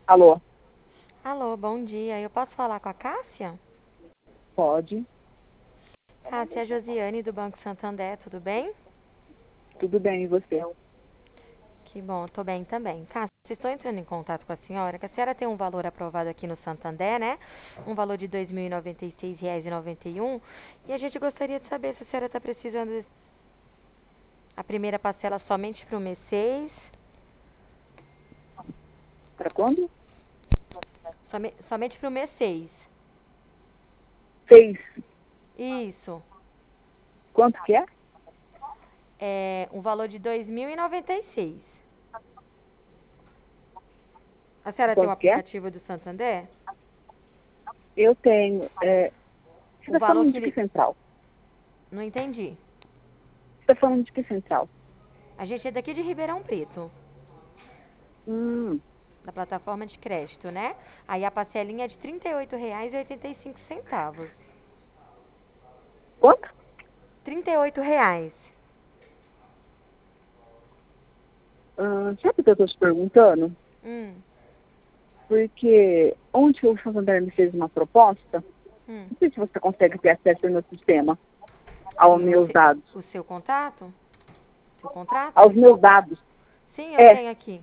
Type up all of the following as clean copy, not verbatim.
Alô, Alô, bom dia. Eu posso falar com a Cássia? pode, Cássia, é a Josiane do Banco Santander, tudo bem? tudo bem, e você? Que bom, tô bem também. Cássia, estou entrando em contato com a senhora, que a senhora tem um valor aprovado aqui no Santander, né? Um valor de R$ 2.096,91. E a gente gostaria de saber se a senhora está precisando a primeira parcela somente para o mês 6, Para quando? somente para o mês 6. 6. Isso. Quanto que é? É um valor de R$ 2.096. A senhora tem o Quanto que é? aplicativo do Santander? Eu tenho. Você O está valor falando que de que ele... central? Não entendi. Você está falando de que central? A gente é daqui de Ribeirão Preto, Hum, da plataforma de crédito, né? Aí a parcelinha é de R$ 38,85. quanto? R$ 38. Sabe o que eu estou te perguntando? Hum, Porque ontem o Santander me fez uma proposta. hum. Não sei se você consegue ter acesso ao meu sistema, aos No meus dados. o seu contato? Seu contrato? Aos meus dados. Sim, eu É, tenho aqui.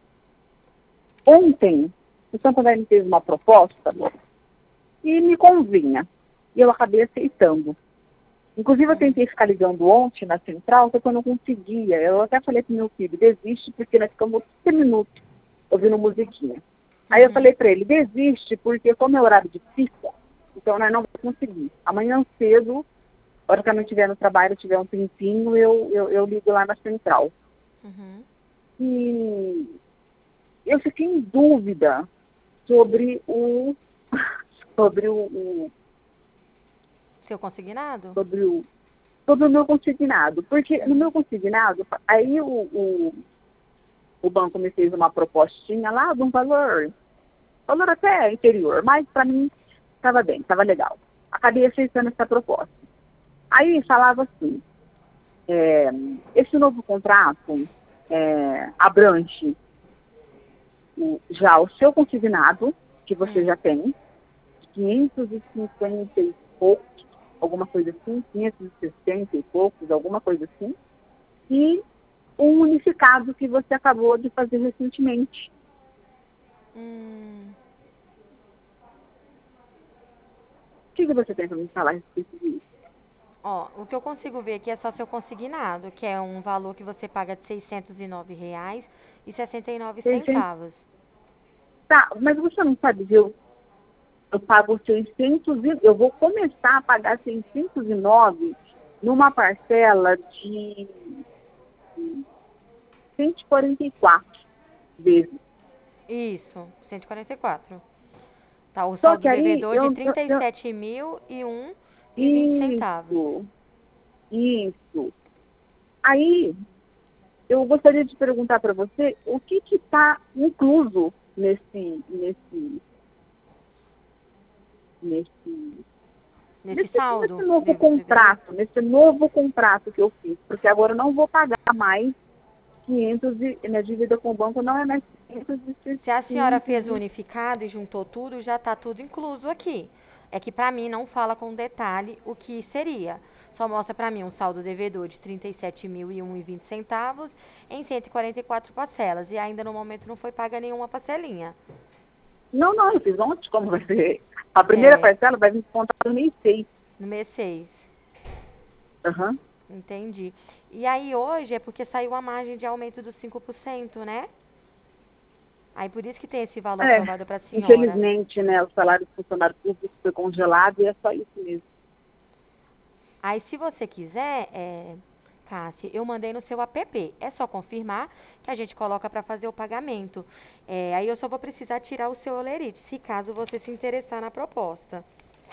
ontem o Santander me fez uma proposta e me convinha. E eu acabei aceitando. Inclusive, eu Hum, tentei ficar ligando ontem na central, só que eu não conseguia. Eu até falei pro meu filho, desiste, porque nós ficamos 30 minutos ouvindo musiquinha. Aí eu uhum, falei para ele, desiste, porque como é horário de pista, então nós não vamos conseguir. Amanhã cedo, a hora que eu não estiver no trabalho, tiver um tempinho, eu ligo lá na central. uhum. E eu fiquei em dúvida sobre o sobre Seu consignado? sobre o sobre o meu consignado. Porque no meu Uhum, consignado, aí o banco me fez uma propostinha lá de um valor até inferior, mas para mim estava bem, estava legal. Acabei aceitando essa proposta. Aí falava assim, é, esse novo contrato abrange já o seu consignado, que você hum, já tem, 550 e poucos, alguma coisa assim, 560 e poucos, alguma coisa assim, e um unificado que você acabou de fazer recentemente. hum. O que você tem para me falar a respeito disso? Ó, o que eu consigo ver aqui é só seu consignado, que é um valor que você paga de R$ 609,69. 600. Tá, mas você não sabe, eu pago 600, eu vou começar a pagar 609 numa parcela de 144 vezes. Isso, 144. Tá, o Só saldo que aí, devedor de 37.001,20 centavos. isso, isso. Aí, eu gostaria de perguntar para você o que está incluso nesse, Nesse saldo nesse novo contrato que eu fiz, porque agora eu não vou pagar mais 500 minha dívida com o banco não é mais 500 Se a senhora fez o e unificado e juntou tudo, já está tudo incluso aqui. É que para mim não fala com detalhe o que seria. Só mostra para mim um saldo devedor de 37.001,20 centavos em 144 parcelas. E ainda no momento não foi paga nenhuma parcelinha. não, eu fiz ontem, como vai ser? A primeira É, parcela vai vir descontada no mês 6. no mês 6. Uhum. Entendi. E aí hoje é porque saiu a margem de aumento dos 5%, né? Aí por isso que tem esse valor É, aprovado para a senhora. infelizmente, né, o salário do funcionário público foi congelado e é só isso mesmo. Aí, se você quiser, Cássia, eu mandei no seu app. É só confirmar que a gente coloca para fazer o pagamento. Aí eu só vou precisar tirar o seu olerite, se caso você se interessar na proposta.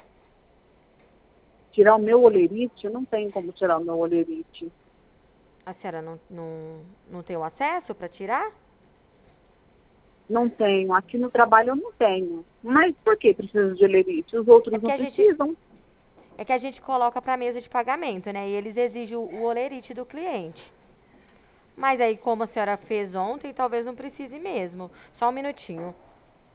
Tirar o meu olerite, não tem como tirar o meu olerite. A senhora não tem o acesso para tirar? Não tenho. Aqui no trabalho eu não tenho. Mas por que precisa de olerite? Os É outros porque não a gente, precisam. é que a gente coloca para mesa de pagamento, né? E eles exigem o olerite do cliente. Mas aí, como a senhora fez ontem, talvez não precise mesmo. Só um minutinho.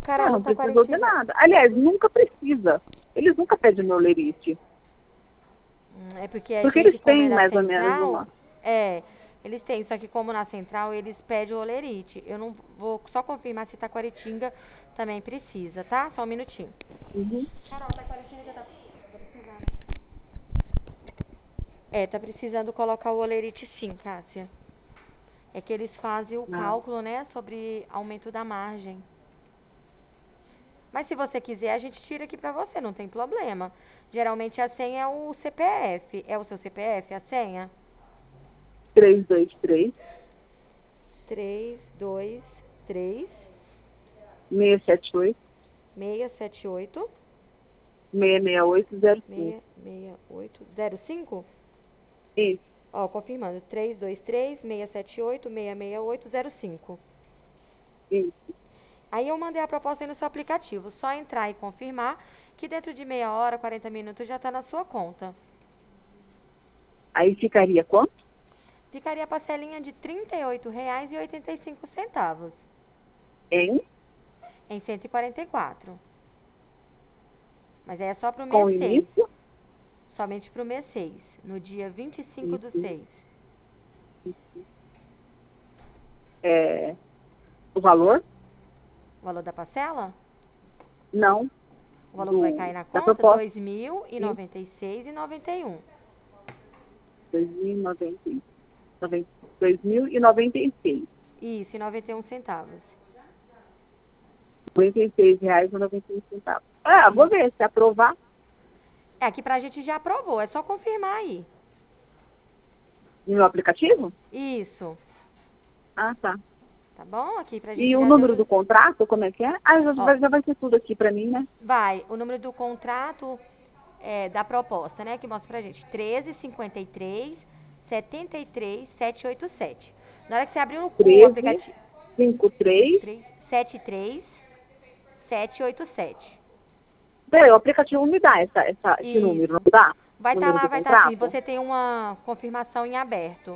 Carol, não tá precisou de 40. nada. Aliás, nunca precisa. Eles nunca pedem meu lerite. É porque a Porque gente, eles como é têm da mais ou menos central, uma. eles têm, só que como na central, eles pedem o olerite. Eu não vou só confirmar se Taquaritinga também precisa, tá? Só um minutinho. Uhum. Carol, Taquaritinga tá precisando. Tá precisando colocar o olerite sim, Cássia. É que eles fazem o Ah, cálculo, né, sobre aumento da margem. Mas se você quiser, a gente tira aqui pra você, não tem problema. Geralmente a senha é o CPF. É o seu CPF, a senha? 323 323 678 678 66805. 66805. Isso, Ó, confirmando. 323 678 66805. isso. Aí eu mandei a proposta aí no seu aplicativo. Só entrar e confirmar que dentro de meia hora, 40 minutos já tá na sua conta. Aí ficaria quanto? Ficaria a parcelinha de R$ 38,85 Em, em 144. Mas aí é só pro mês com 6. início. Somente pro mês 6. No dia 25/6. É, o valor? O valor da parcela? Não. O valor que vai cair na Da conta? R$ proposta. 2.096,91. 2096. Isso, e 91 centavos. R$ 96,91. Ah, vou Isso. ver se aprovar Aqui pra gente já aprovou, é só confirmar aí. no meu aplicativo. Isso. Ah, tá. Tá bom? Aqui pra gente E o já deu número tudo. do contrato, como é que é? Ah, Ó, já vai ser tudo aqui pra mim, né? vai, o número do contrato da proposta, né? Que mostra pra gente. 1353 73 787. Na hora que você abrir o treze aplicativo. cinquenta e três 73 787. Peraí, o aplicativo me dá esse número, não Isso. dá? Vai O estar número lá, do vai estar assim. contrato? Você tem uma confirmação em aberto.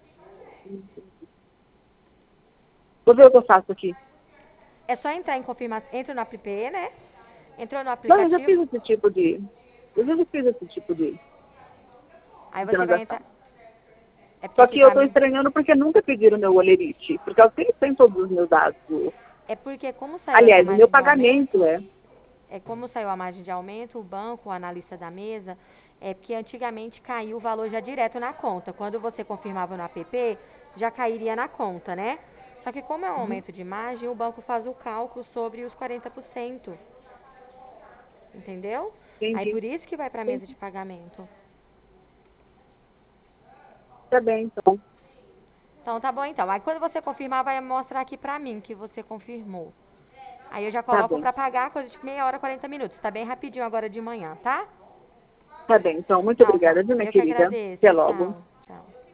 Vou ver o que eu faço aqui. É só entrar em confirmação. Entra no app, né? Entrou no Não, eu já aplicativo. fiz esse tipo de. Eu já fiz esse tipo Aí de você vai transação. entrar. É porque Só aqui que eu pra tô mim. estranhando porque nunca pediram meu olerite. Porque eles têm todos os meus dados. É porque como saiu essa Aliás, o meu margem de pagamento aumento. é. É como saiu a margem de aumento, o banco, o analista da mesa, é porque antigamente caiu o valor já direto na conta. Quando você confirmava no app, já cairia na conta, né? Só que como é um aumento de margem, o banco faz o cálculo sobre os 40%. Entendeu? Aí Entendi. por isso que vai para a mesa de pagamento. Tá bem, então. Então tá bom então. Aí quando você confirmar, vai mostrar aqui pra mim que você confirmou. Aí eu já Tá coloco bem. pra pagar coisa de meia hora, 40 minutos. Tá bem rapidinho agora de manhã, tá? Tá bem, então. Muito Então tá. obrigada, viu, minha Eu que querida? agradeço. Até logo. Tchau.